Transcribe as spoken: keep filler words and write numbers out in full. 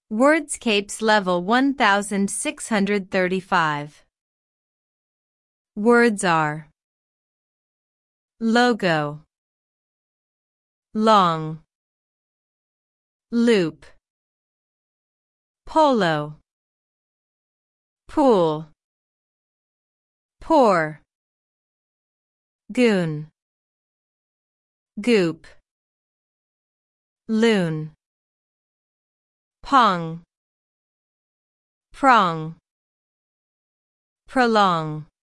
Wordscapes level one thousand six hundred thirty-five. Words are logo, long, loop, polo, pool, pour, goon, goop, loon, pong, prong, prolong.